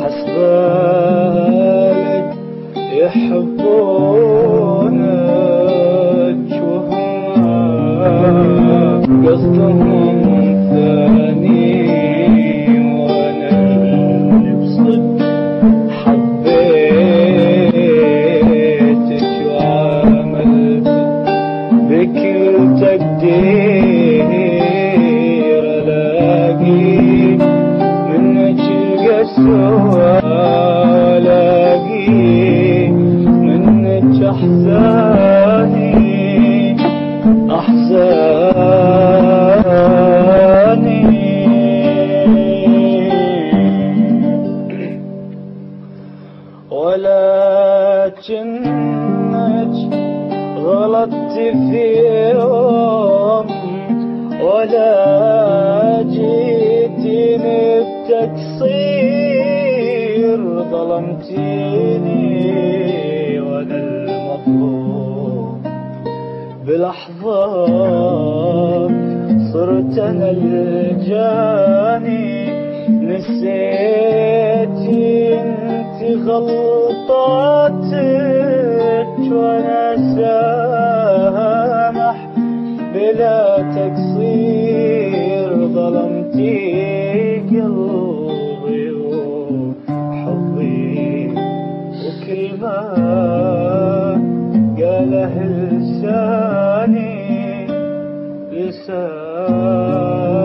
حسبالك يحبونك وهم قصدهم ثاني، وانا اللي بصدق حبيتك وعملت بكل تقدير، الاقي منك القسوة، الاقي منك احزاني احزاني. ولكنك غلطت في يوم، ولا جيتني بتقصير، ظلمتيني وانا المظلوم بلحظات، صرت انا الجاني. نسيتي انت غلطاتك وانا سامح بلا تقصير، ظلمتي قلبي وحظي، وكل ما قاله لساني لساني